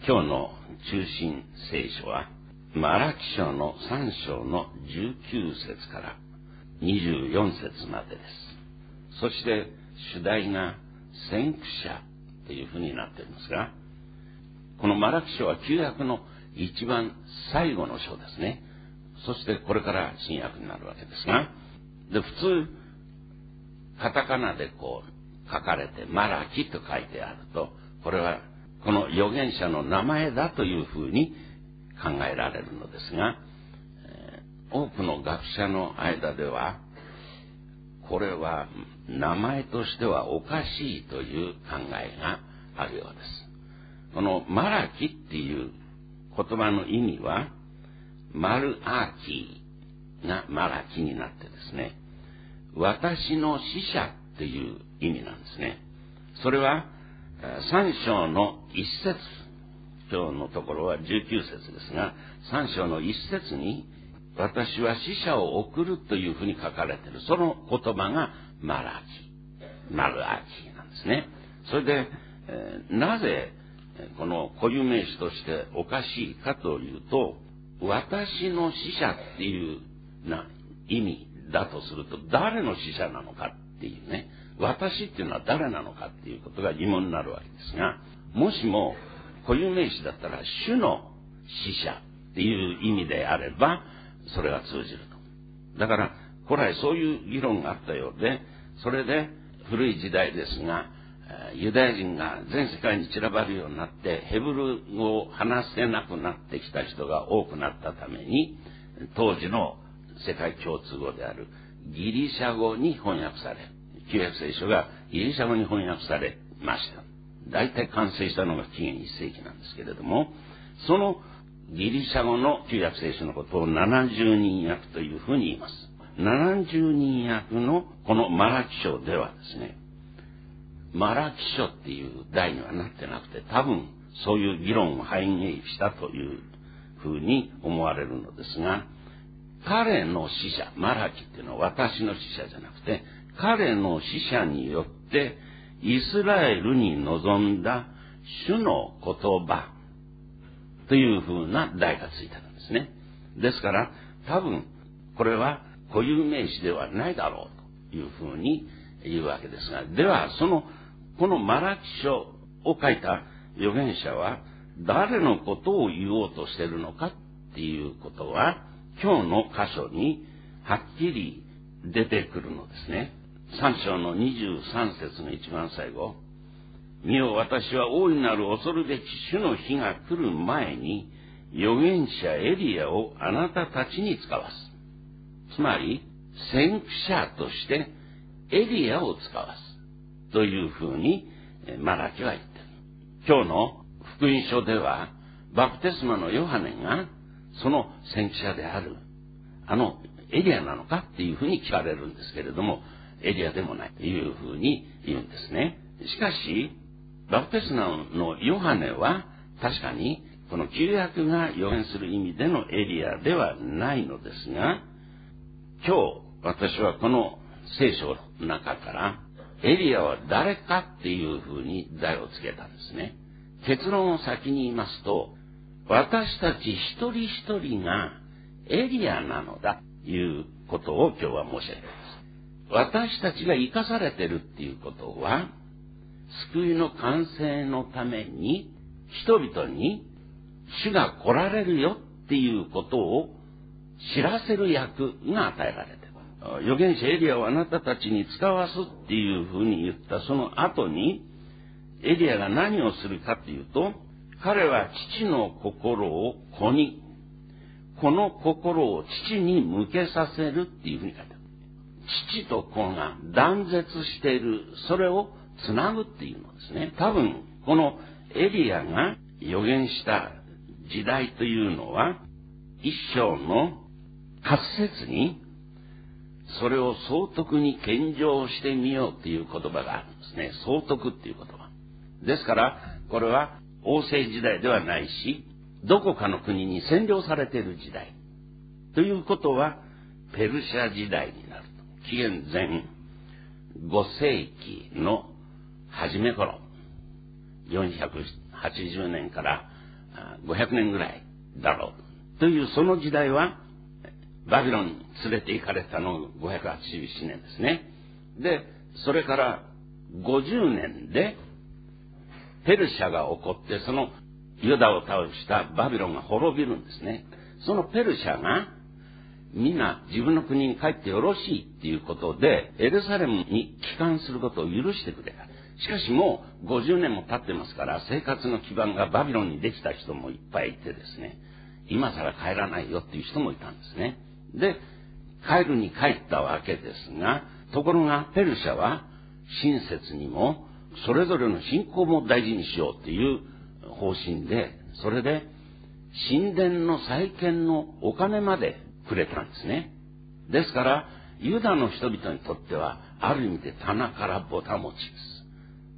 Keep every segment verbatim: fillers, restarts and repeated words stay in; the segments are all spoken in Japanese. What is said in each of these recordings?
今日の中心聖書は、マラキ書のさん章のじゅうきゅう節からにじゅうよん節までです。そして、主題が先駆者というふうになっていますが、このマラキ書は旧約の一番最後の書ですね。そしてこれから新約になるわけですが、で、普通、カタカナでこう書かれてマラキと書いてあると、これはこの預言者の名前だというふうに考えられるのですが、えー、多くの学者の間では、これは名前としてはおかしいという考えがあるようです。このマラキっていう言葉の意味は、マルアーキーがマラキになってですね、私の使者っていう意味なんですね。それは三章の一節、今日のところはじゅうきゅう節ですが、三章の一節に、私は使者を送るというふうに書かれている、その言葉がマラキ、マルアキなんですね。それで、えー、なぜこの固有名詞としておかしいかというと、私の使者っていうな意味だとすると、誰の使者なのかっていうね、私っていうのは誰なのかっていうことが疑問になるわけですが、もしも固有名詞だったら主の使者っていう意味であれば、それが通じると。だから古来そういう議論があったようで、それで古い時代ですが、ユダヤ人が全世界に散らばるようになってヘブル語を話せなくなってきた人が多くなったために、当時の世界共通語であるギリシャ語に翻訳され、旧約聖書がギリシャ語に翻訳されました。大体完成したのが紀元いっ世紀なんですけれども、そのギリシャ語の旧約聖書のことをななじゅうにん訳というふうに言います。ななじゅうにん訳のこのマラキ書ではですね、マラキ書っていう題にはなってなくて、多分そういう議論を反映したというふうに思われるのですが、彼の使者、マラキっていうのは私の使者じゃなくて、彼の使者によってイスラエルに臨んだ主の言葉というふうな題がついてるんですね。ですから多分これは固有名詞ではないだろうというふうに言うわけですが、ではそのこのマラキ書を書いた預言者は誰のことを言おうとしているのかっていうことは、今日の箇所にはっきり出てくるのですね。三章のにじゅうさん節の一番最後、見よ私は大いなる恐るべき主の日が来る前に預言者エリアをあなたたちに使わす。つまり先駆者としてエリアを使わすというふうにマラキは言っている。今日の福音書ではバプテスマのヨハネがその先駆者であるあのエリアなのかっていうふうに聞かれるんですけれども、エリアでもないというふうに言うんですね。しかしバプテスマのヨハネは確かにこの旧約が予言する意味でのエリアではないのですが、今日私はこの聖書の中からエリアは誰かっていうふうに題をつけたんですね。結論を先に言いますと、私たち一人一人がエリアなのだということを今日は申し上げます。私たちが生かされているっていうことは、救いの完成のために人々に主が来られるよっていうことを知らせる役が与えられている。預言者エリアをあなたたちに使わすっていうふうに言ったその後に、エリアが何をするかというと、彼は父の心を子に、この心を父に向けさせるっていうふうに書いてある。父と子が断絶している、それをつなぐっていうのですね。多分このエリアが預言した時代というのは、一章のはち節にそれを総督に献上してみようという言葉があるんですね。総督っていう言葉ですから、これは王政時代ではないし、どこかの国に占領されている時代ということはペルシャ時代になると。紀元前ご世紀の初め頃、よんひゃくはちじゅうねんからごひゃくねんぐらいだろうという、その時代はバビロンに連れて行かれたのごひゃくはちじゅうななねんですね。で、それからごじゅうねんでペルシャが起こって、そのユダを倒したバビロンが滅びるんですね。そのペルシャがみんな自分の国に帰ってよろしいっていうことで、エルサレムに帰還することを許してくれた。しかしもうごじゅうねんも経ってますから、生活の基盤がバビロンにできた人もいっぱいいてですね、今更帰らないよっていう人もいたんですね。で、帰るに帰ったわけですが、ところがペルシャは親切にもそれぞれの信仰も大事にしようっていう方針で、それで神殿の再建のお金までくれたんですね。ですからユダの人々にとってはある意味で棚からぼた持ちです。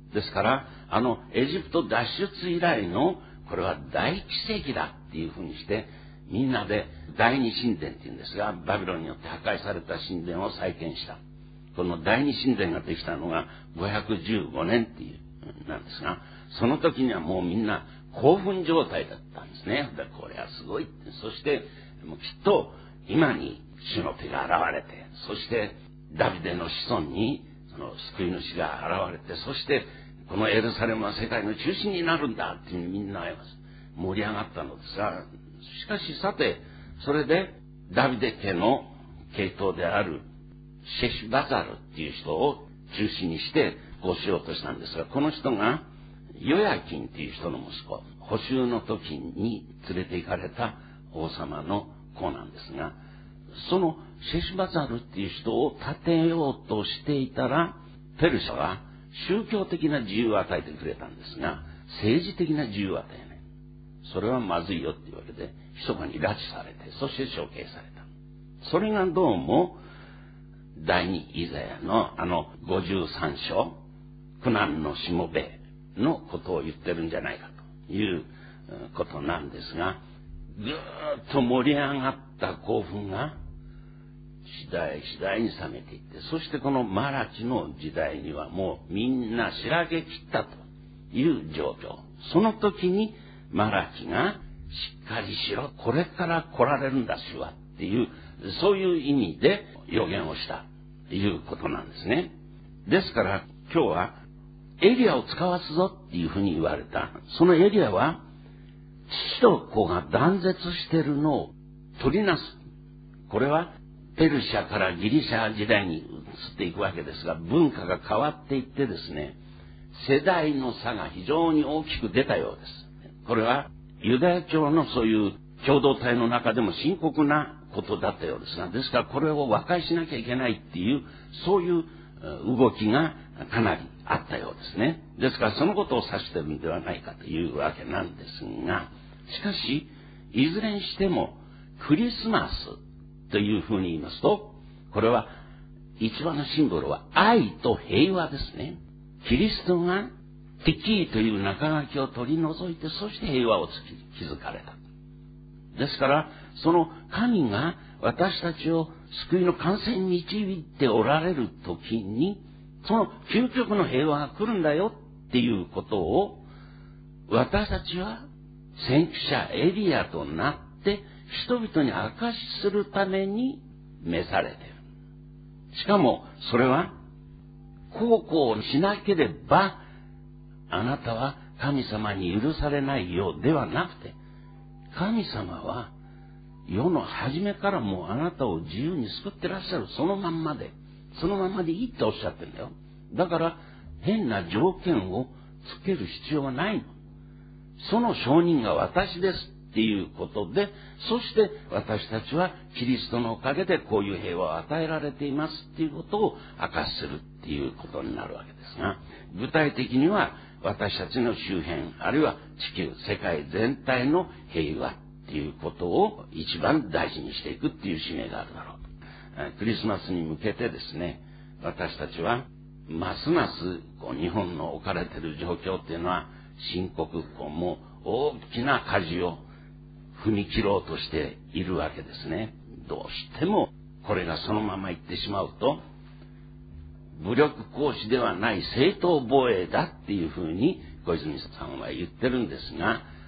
ですからあのエジプト脱出以来のこれは大奇跡だっていうふうにして、みんなで第二神殿っていうんですが、バビロンによって破壊された神殿を再建した。この第二神殿ができたのがごひゃくじゅうごねんっていうなんですが、その時にはもうみんな興奮状態だったんですね。これはすごいって。そしてもうきっと今に主の手が現れて、そしてダビデの子孫にその救い主が現れて、そしてこのエルサレムは世界の中心になるんだっていうふうにみんな盛り上がったのですが、しかしさて、それでダビデ家の系統であるシェシュバザルっていう人を中心にしてこうしようとしたんですが、この人がヨヤキンっていう人の息子、捕囚の時に連れて行かれた王様の子なんですが、そのシェシュバザルっていう人を立てようとしていたら、ペルシャは宗教的な自由を与えてくれたんですが、政治的な自由を与えない。それはまずいよっていうわけで、密かに拉致されて、そして処刑された。それがどうも第二イザヤのあのごじゅうさん章、苦難のしもべのことを言ってるんじゃないかということなんですが、ぐーっと盛り上がった興奮が次第次第に冷めていって、そしてこのマラキの時代にはもうみんなしらけ切ったという状況。その時にマラキがしっかりしろ、これから来られるんだ主はっていう、そういう意味で予言をしたということなんですね。ですから今日はエリアを使わすぞっていうふうに言われた。そのエリアは父と子が断絶しているのを取りなす。これはペルシャからギリシャ時代に移っていくわけですが、文化が変わっていってですね、世代の差が非常に大きく出たようです。これはユダヤ教のそういう共同体の中でも深刻なことだったようですが、ですからこれを和解しなきゃいけないっていう、そういう動きがかなりあったようですね。ですからそのことを指しているのではないかというわけなんですが、しかしいずれにしてもクリスマスというふうに言いますと、これは一番のシンボルは愛と平和ですね。キリストがティキーという中書きを取り除いて、そして平和を築かれた。ですからその神が私たちを救いの完成に導いておられる時に、その究極の平和が来るんだよっていうことを、私たちは先駆者エリアとなって人々に証しするために召されている。しかもそれはこうこうしなければあなたは神様に許されないようではなくて、神様は世の初めからもうあなたを自由に救ってらっしゃる。そのまんまでそのままでいいっておっしゃってるんだよ。だから変な条件をつける必要はないの。その証人が私ですっていうことで、そして私たちはキリストのおかげでこういう平和を与えられていますっていうことを明かしするっていうことになるわけですが、具体的には私たちの周辺、あるいは地球、世界全体の平和っていうことを一番大事にしていくっていう使命があるだろうと。クリスマスに向けてですね、私たちはますますこう日本の置かれている状況っていうのは深刻、こうもう大きな舵を踏み切ろうとしているわけですね。どうしてもこれがそのままいってしまうと、武力行使ではない正当防衛だっていうふうに小泉さんは言ってるんですが、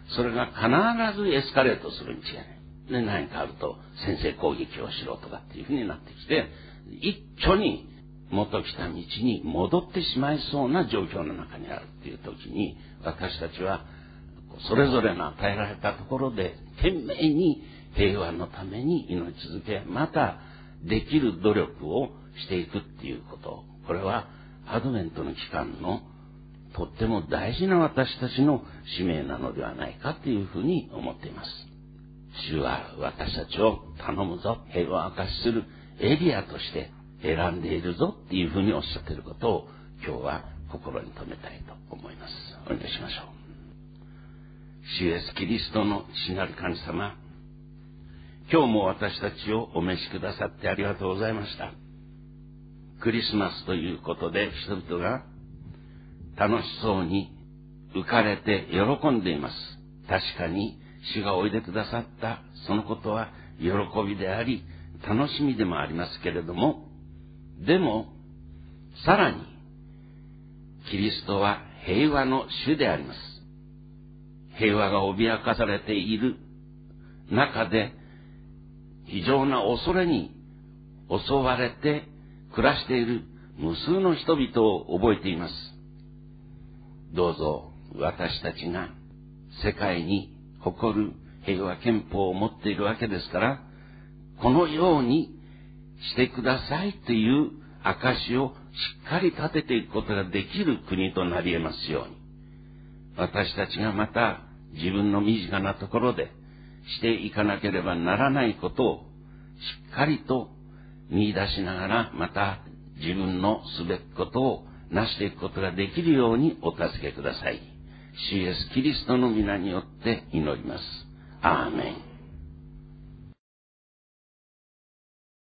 それが必ずエスカレートするに違いない。で、何かあると先制攻撃をしろとかっていうふうになってきて、一挙に元来た道に戻ってしまいそうな状況の中にあるっていう時に、私たちはそれぞれの与えられたところで懸命に平和のために祈り続け、またできる努力をしていくっていうこと。これはアドベントの期間のとっても大事な私たちの使命なのではないかというふうに思っています。主は私たちを頼むぞ、平和を証しするエリアとして選んでいるぞっていうふうにおっしゃっていることを今日は心に留めたいと思います。お願いしましょう。主イエスキリストの父なる神様、今日も私たちをお召しくださってありがとうございました。クリスマスということで人々が楽しそうに浮かれて喜んでいます。確かに主がおいでくださったそのことは喜びであり楽しみでもありますけれども、でもさらにキリストは平和の主であります。平和が脅かされている中で非常な恐れに襲われて暮らしている無数の人々を覚えています。どうぞ私たちが世界に誇る平和憲法を持っているわけですから、このようにしてくださいという証をしっかり立てていくことができる国となり得ますように、私たちがまた自分の身近なところでしていかなければならないことをしっかりと見出しながら、また自分のすべきことをなしていくことができるようにお助けください。主イエスキリストの皆によって祈ります。アーメン。